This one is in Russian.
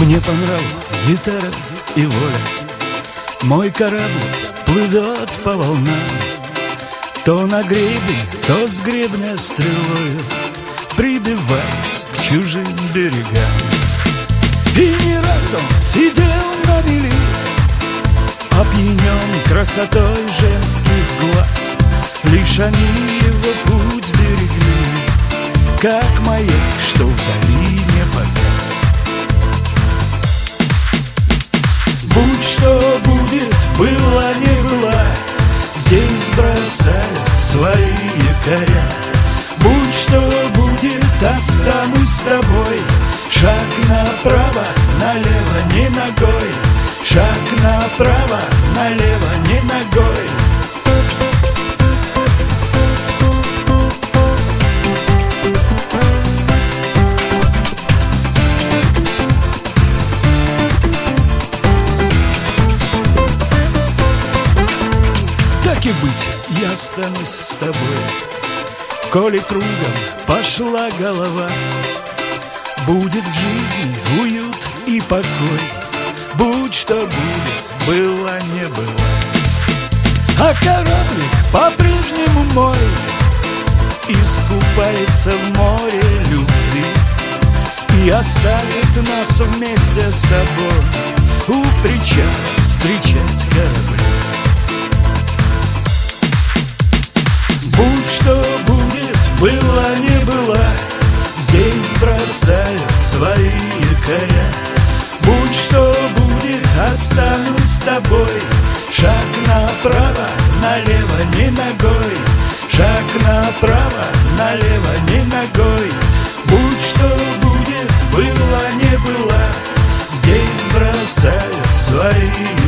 Мне по нраву гитара и воля. Мой корабль плывет по волнам, то на гребень, то с гребня стрелою, прибиваясь к чужим берегам. И не раз он сидел на мели, опьянен красотой женских глаз. Лишь они его путь берегли, как маяк, что вдали не погас. Будь что будет, была не была, здесь бросаю свои якоря. Будь что будет, останусь с тобой. Шаг направо, налево, не ногой. Шаг направо, налево, не ногой. Так и быть, я останусь с тобой. Коли кругом пошла голова, будет в жизни уют и покой. Будь что будет, было не было. А кораблик по-прежнему мой, искупается в море любви и оставит нас вместе с тобой у причала встречать корабли. Будь что будет, была не была, здесь бросаю свои якоря. Будь что будет, останусь с тобой. Шаг направо, налево, не ногой. Шаг направо, налево, не ногой. Будь что будет, была не была, здесь бросаю свои